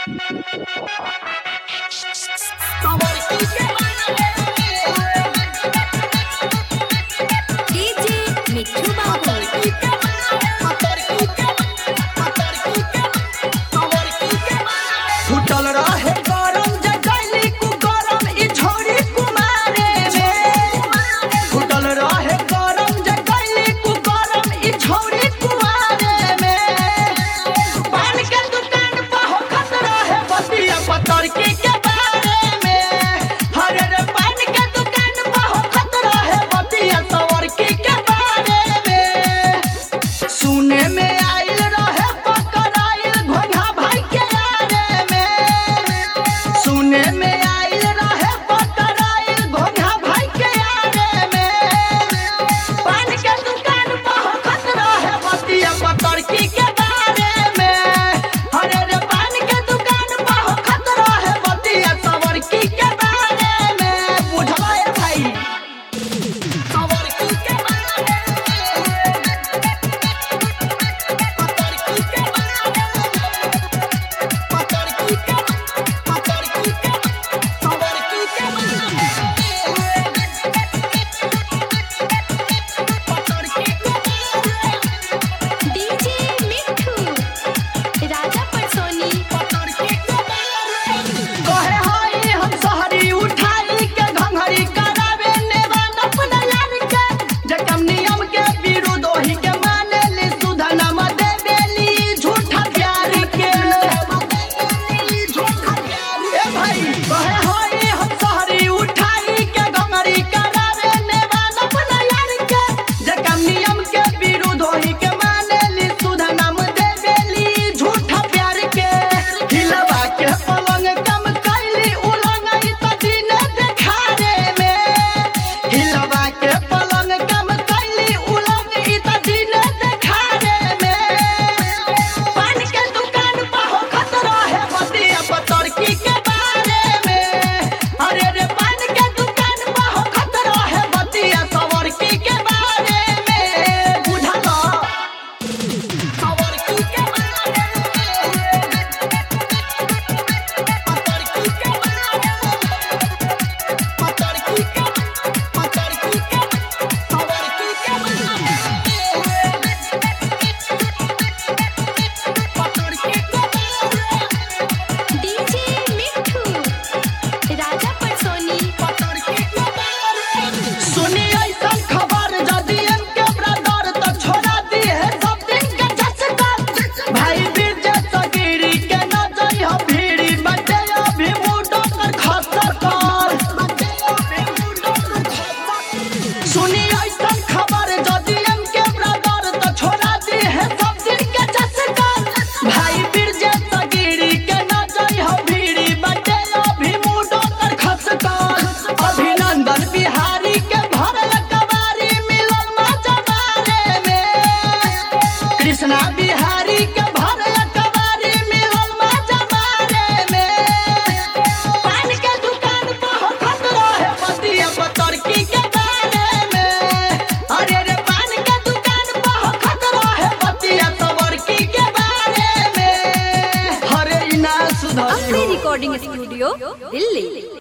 DJ मिठू बाबू फुटल रहे गरम जगैली कु गरम ई छोड़ी कुमारे में फुटल रहे गरम जगैली कु गरम ई छोड़ी कुमारे में पान के दुकान पर हो खत रहे बतिया पतर के बारे में हरे रे पान के दुकान पर हो खत रहे बतिया सवर के बारे में सुने में आइल रहे पकड़ाइल घोंघा भाई के यारे में सुने में आइल रहे पकड़ाइल घोंघा भाई के यारे में पान के दुकान पर हो खत रहे बतिया पतर के बारे में हरे रे पान के दुकान पर हो खत रहे बतिया सवर के बारे में बुझला है भाई सवर के बारे डीजे मिठू राजा परसोनी कहे हई हम सहरी उठाई के घंघरी करावे नेवान अपना यार के जकम नियम के विरुद्ध ओही के मानेली सुधा नाम देवेली झूठा प्यार के ए भाई कहे हई हम सहरी उठाई के घंघरी करावे नेवान अपना यार के जकम नियम के विरुद्ध ओही के मानेली सुधा नाम देवेली झूठा प्यार के हिलवा के पलंग कम कैली उलंगई त दिन देखारे में हिलवा के पलंग कम कैली उलंगई त दिन देखारे में पान के दुकान पर हो खत रहे बतिया पतर के बारे में अरे रे पान के दुकान पर हो खत रहे बतिया सवर के बारे में बुझला सवर के बारे डीजे मिठू राजा परसोनी सुनी ऐसन खबर जदी इनके ब्रदर तो छोड़ा दी है सब दिन के जसकर भाई बीर जैसा गिरी के न जाई हो भीड़ी बटे अभी मुडो कर खसर सुनी ऐसन खबर जदी इनके ब्रदर तो छोड़ा दी है सब दिन के जसकर भाई बीर जैसा गिरी के न जाई हो भीड़ी बटे अभी मुडो कर खसकर अभिनंदन बिहारी के भरल कवारी मिलल माचा मारे में कृष्णा बिहारी के भरल कवारी मिलल माचा मारे में पान के दुकान पर हो खत रहे बतिया पतर के बारे में अरे रे पान के दुकान पर हो खत रहे बतिया सवर के बारे में हरे इना सुधरी अपनी रिकॉर्डिंग स्टूडियो दिल्ली।